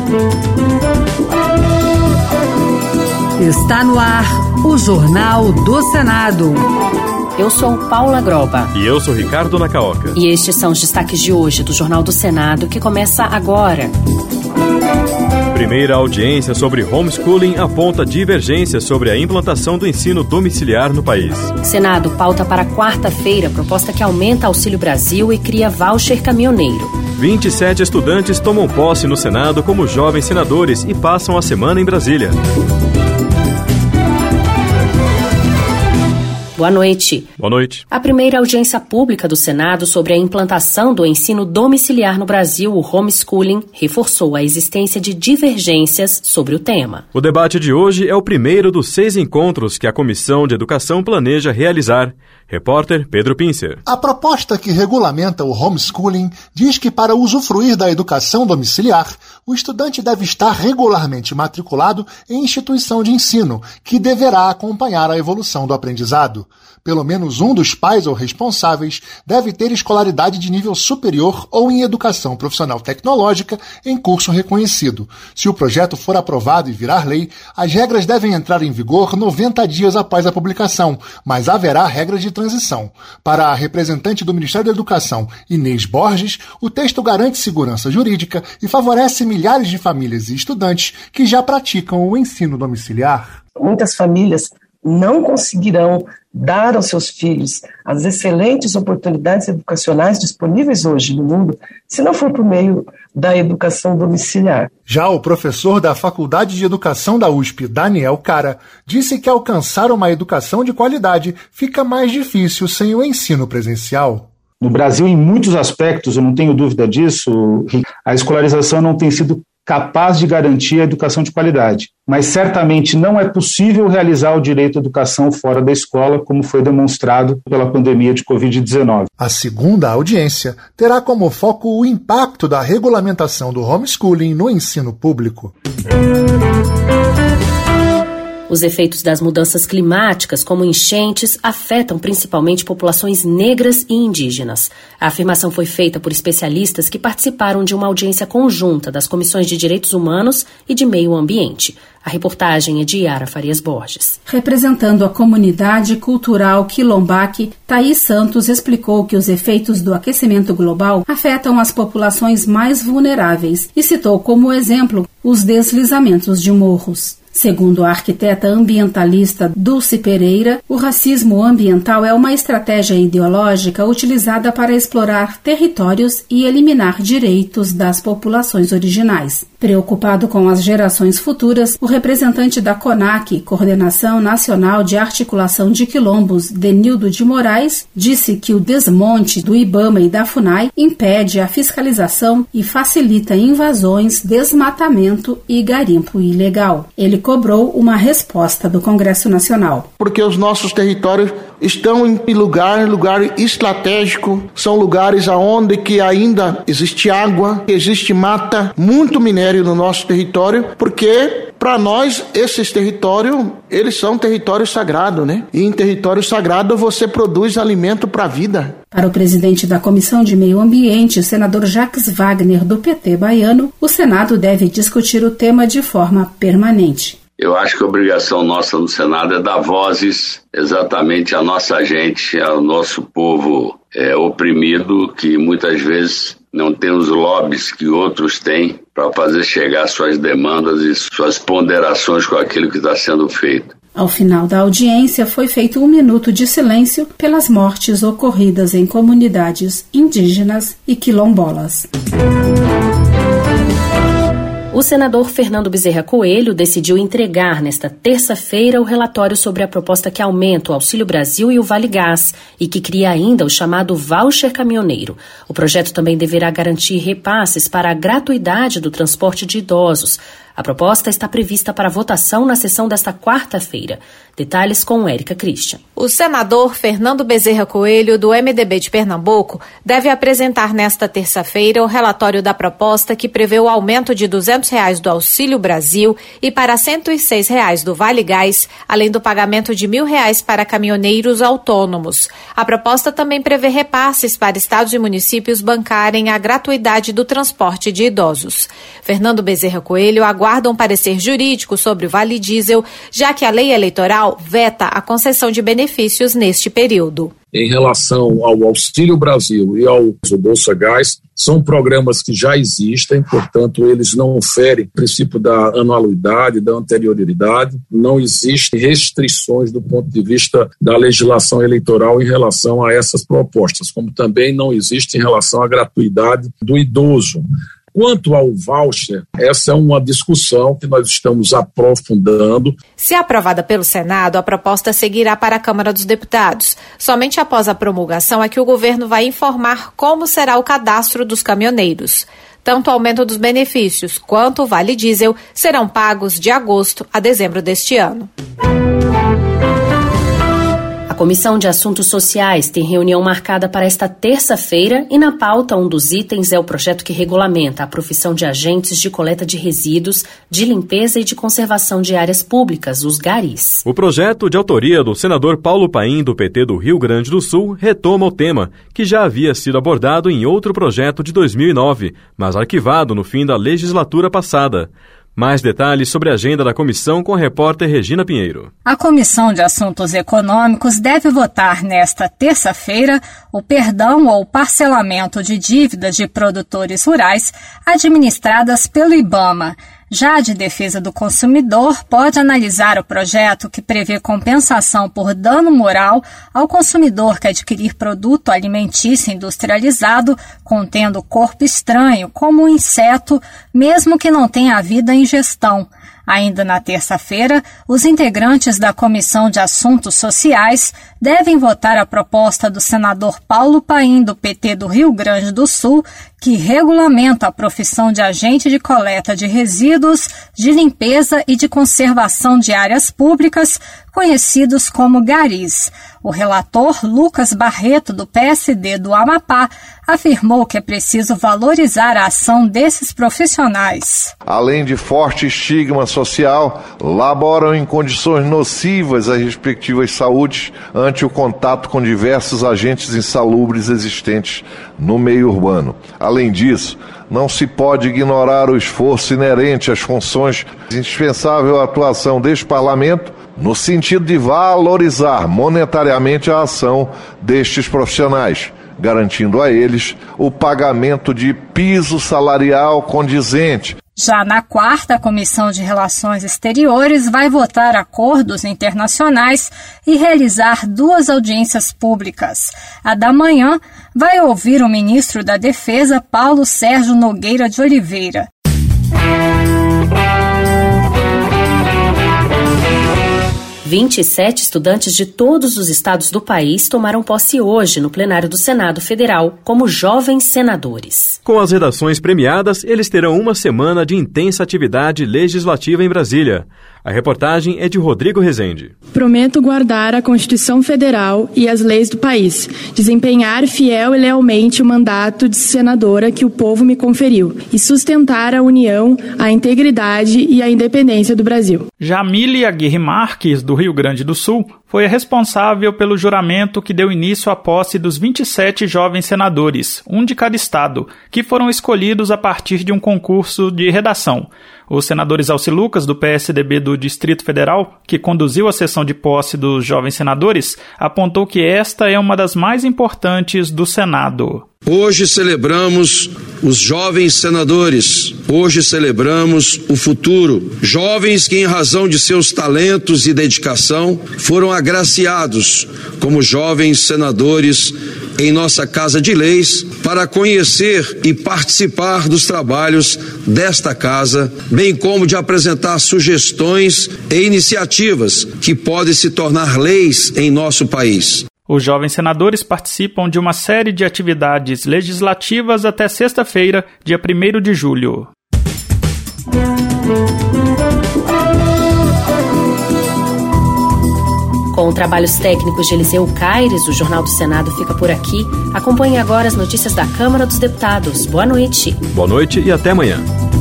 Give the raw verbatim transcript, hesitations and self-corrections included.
Está no ar o Jornal do Senado. Eu sou Paula Groba. E eu sou Ricardo Nacaoca. E estes são os destaques de hoje do Jornal do Senado, que começa agora. Primeira audiência sobre homeschooling aponta divergências sobre a implantação do ensino domiciliar no país. Senado pauta para quarta-feira proposta que aumenta Auxílio Brasil e cria voucher caminhoneiro. vinte e sete estudantes tomam posse no Senado como jovens senadores e passam a semana em Brasília. Boa noite. Boa noite. A primeira audiência pública do Senado sobre a implantação do ensino domiciliar no Brasil, o homeschooling, reforçou a existência de divergências sobre o tema. O debate de hoje é o primeiro dos seis encontros que a Comissão de Educação planeja realizar. Repórter Pedro Pincer. A proposta que regulamenta o homeschooling diz que para usufruir da educação domiciliar, o estudante deve estar regularmente matriculado em instituição de ensino, que deverá acompanhar a evolução do aprendizado. Pelo menos um dos pais ou responsáveis deve ter escolaridade de nível superior ou em educação profissional tecnológica em curso reconhecido. Se o projeto for aprovado e virar lei, as regras devem entrar em vigor noventa dias após a publicação, mas haverá regras de transição. Para a representante do Ministério da Educação, Inês Borges, o texto garante segurança jurídica e favorece milhares de famílias e estudantes que já praticam o ensino domiciliar. Muitas famílias não conseguirão dar aos seus filhos as excelentes oportunidades educacionais disponíveis hoje no mundo, se não for por meio da educação domiciliar. Já o professor da Faculdade de Educação da U S P, Daniel Cara, disse que alcançar uma educação de qualidade fica mais difícil sem o ensino presencial. No Brasil, em muitos aspectos, eu não tenho dúvida disso, a escolarização não tem sido capaz de garantir a educação de qualidade. Mas certamente não é possível realizar o direito à educação fora da escola, como foi demonstrado pela pandemia de covid dezenove. A segunda audiência terá como foco o impacto da regulamentação do homeschooling no ensino público. Os efeitos das mudanças climáticas, como enchentes, afetam principalmente populações negras e indígenas. A afirmação foi feita por especialistas que participaram de uma audiência conjunta das Comissões de Direitos Humanos e de Meio Ambiente. A reportagem é de Yara Farias Borges. Representando a comunidade cultural quilombaque, Thaís Santos explicou que os efeitos do aquecimento global afetam as populações mais vulneráveis e citou como exemplo os deslizamentos de morros. Segundo a arquiteta ambientalista Dulce Pereira, o racismo ambiental é uma estratégia ideológica utilizada para explorar territórios e eliminar direitos das populações originais. Preocupado com as gerações futuras, o representante da CONAC, Coordenação Nacional de Articulação de Quilombos, Denildo de Moraes, disse que o desmonte do IBAMA e da FUNAI impede a fiscalização e facilita invasões, desmatamento e garimpo ilegal. Ele cobrou uma resposta do Congresso Nacional. Porque os nossos territórios estão em lugar, lugar estratégico, são lugares onde que ainda existe água, existe mata, muito minério no nosso território, porque para nós esses territórios, eles são territórios sagrados, né? E em território sagrado você produz alimento para a vida. Para o presidente da Comissão de Meio Ambiente, o senador Jacques Wagner, do P T baiano, o Senado deve discutir o tema de forma permanente. Eu acho que a obrigação nossa no Senado é dar vozes exatamente à nossa gente, ao nosso povo é, oprimido, que muitas vezes não tem os lobbies que outros têm para fazer chegar suas demandas e suas ponderações com aquilo que está sendo feito. Ao final da audiência, foi feito um minuto de silêncio pelas mortes ocorridas em comunidades indígenas e quilombolas. O senador Fernando Bezerra Coelho decidiu entregar nesta terça-feira o relatório sobre a proposta que aumenta o Auxílio Brasil e o Vale Gás e que cria ainda o chamado voucher caminhoneiro. O projeto também deverá garantir repasses para a gratuidade do transporte de idosos. A proposta está prevista para votação na sessão desta quarta-feira. Detalhes com Érica Christian. O senador Fernando Bezerra Coelho, do M D B de Pernambuco, deve apresentar nesta terça-feira o relatório da proposta que prevê o aumento de duzentos reais do Auxílio Brasil e para cento e seis reais do Vale Gás, além do pagamento de mil reais para caminhoneiros autônomos. A proposta também prevê repasses para estados e municípios bancarem a gratuidade do transporte de idosos. Fernando Bezerra Coelho aguarda um parecer jurídico sobre o Vale Diesel, já que a lei eleitoral veta a concessão de benefícios neste período. Em relação ao Auxílio Brasil e ao Bolsa Gás, são programas que já existem, portanto, eles não ferem o princípio da anualidade, da anterioridade, não existem restrições do ponto de vista da legislação eleitoral em relação a essas propostas, como também não existe em relação à gratuidade do idoso. Quanto ao voucher, essa é uma discussão que nós estamos aprofundando. Se aprovada pelo Senado, a proposta seguirá para a Câmara dos Deputados. Somente após a promulgação é que o governo vai informar como será o cadastro dos caminhoneiros. Tanto o aumento dos benefícios quanto o Vale Diesel serão pagos de agosto a dezembro deste ano. A Comissão de Assuntos Sociais tem reunião marcada para esta terça-feira e na pauta um dos itens é o projeto que regulamenta a profissão de agentes de coleta de resíduos, de limpeza e de conservação de áreas públicas, os garis. O projeto, de autoria do senador Paulo Paim, do P T do Rio Grande do Sul, retoma o tema, que já havia sido abordado em outro projeto de dois mil e nove, mas arquivado no fim da legislatura passada. Mais detalhes sobre a agenda da comissão com a repórter Regina Pinheiro. A Comissão de Assuntos Econômicos deve votar nesta terça-feira o perdão ou parcelamento de dívidas de produtores rurais administradas pelo IBAMA. Já a de Defesa do Consumidor pode analisar o projeto que prevê compensação por dano moral ao consumidor que adquirir produto alimentício industrializado contendo corpo estranho, como um inseto, mesmo que não tenha havido a ingestão. Ainda na terça-feira, os integrantes da Comissão de Assuntos Sociais devem votar a proposta do senador Paulo Paim, do P T do Rio Grande do Sul, que regulamenta a profissão de agente de coleta de resíduos, de limpeza e de conservação de áreas públicas, conhecidos como garis. O relator Lucas Barreto, do P S D do Amapá, afirmou que é preciso valorizar a ação desses profissionais. Além de forte estigma social, laboram em condições nocivas às respectivas saúdes ante o contato com diversos agentes insalubres existentes no meio urbano. Além disso, não se pode ignorar o esforço inerente às funções indispensável à atuação deste parlamento no sentido de valorizar monetariamente a ação destes profissionais, garantindo a eles o pagamento de piso salarial condizente. Já na quarta, a Comissão de Relações Exteriores vai votar acordos internacionais e realizar duas audiências públicas. A da manhã vai ouvir o ministro da Defesa, Paulo Sérgio Nogueira de Oliveira. vinte e sete estudantes de todos os estados do país tomaram posse hoje no plenário do Senado Federal como jovens senadores. Com as redações premiadas, eles terão uma semana de intensa atividade legislativa em Brasília. A reportagem é de Rodrigo Rezende. Prometo guardar a Constituição Federal e as leis do país, desempenhar fiel e lealmente o mandato de senadora que o povo me conferiu e sustentar a união, a integridade e a independência do Brasil. Jamile Aguirre Marques, do Rio Grande do Sul, foi a responsável pelo juramento que deu início à posse dos vinte e sete jovens senadores, um de cada estado, que foram escolhidos a partir de um concurso de redação. O senador Exalci Lucas, do P S D B do Distrito Federal, que conduziu a sessão de posse dos jovens senadores, apontou que esta é uma das mais importantes do Senado. Hoje celebramos os jovens senadores, hoje celebramos o futuro. Jovens que, em razão de seus talentos e dedicação, foram agraciados como jovens senadores em nossa Casa de Leis para conhecer e participar dos trabalhos desta casa, bem como de apresentar sugestões e iniciativas que podem se tornar leis em nosso país. Os jovens senadores participam de uma série de atividades legislativas até sexta-feira, dia primeiro de julho. Com trabalhos técnicos de Eliseu Caires, o Jornal do Senado fica por aqui. Acompanhe agora as notícias da Câmara dos Deputados. Boa noite. Boa noite e até amanhã.